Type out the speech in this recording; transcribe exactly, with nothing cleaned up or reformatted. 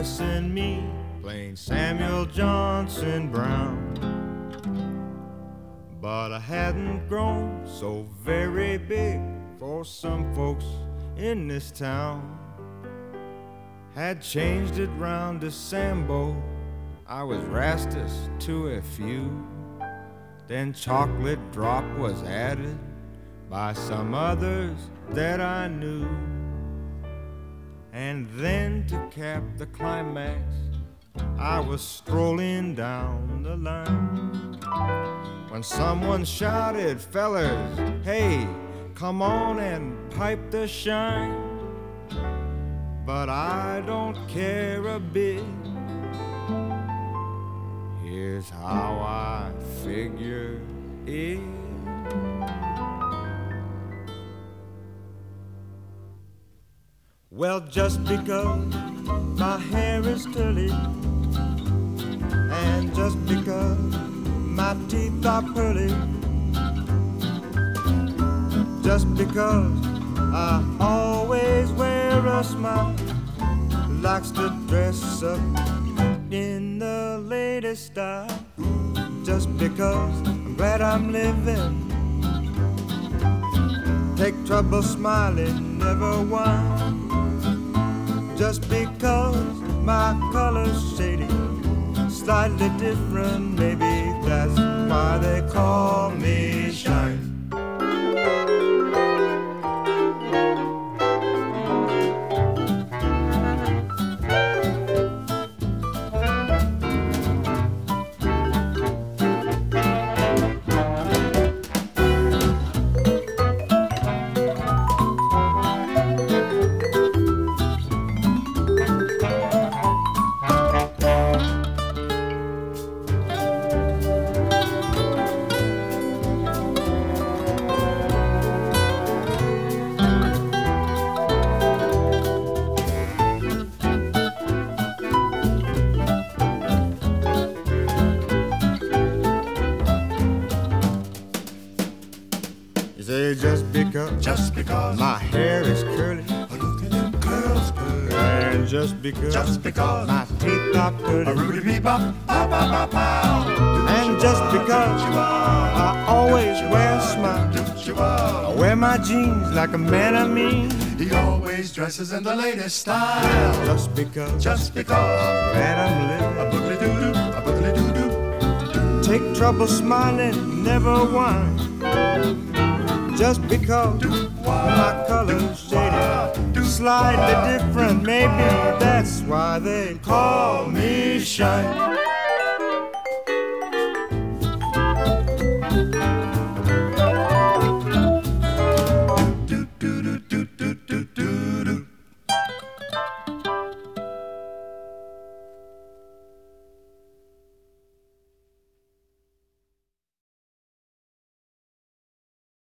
dressing me plain Samuel Johnson Brown. But I hadn't grown so very big for some folks in this town. Had changed it round to Sambo, I was Rastus to a few. Then chocolate drop was added by some others that I knew. And then to cap the climax, I was strolling down the line when someone shouted, "Fellers, hey, come on and pipe the shine." But I don't care a bit. Here's how I figure it. Well, just because my hair is curly, and just because my teeth are pearly, just because I always wear a smile, likes to dress up in the latest style, just because I'm glad I'm living, take trouble smiling, never whine. Just because my color's shady, slightly different, maybe that's why they call me Shine. Just because, just because my hair is curly, look at them curls, curly. And just because, just because my teeth are curly, a ruby bee bop, bop, bop, bop, bop. And just because I always wear a smile, I wear my jeans like a man of mean. He always dresses in the latest style. Just because, just because I'm glad I'm living, a boogly doo doo, a boogly doo doo. Take trouble smiling, never whine. Just because my color's shady, slightly different, maybe that's why they call me Shine.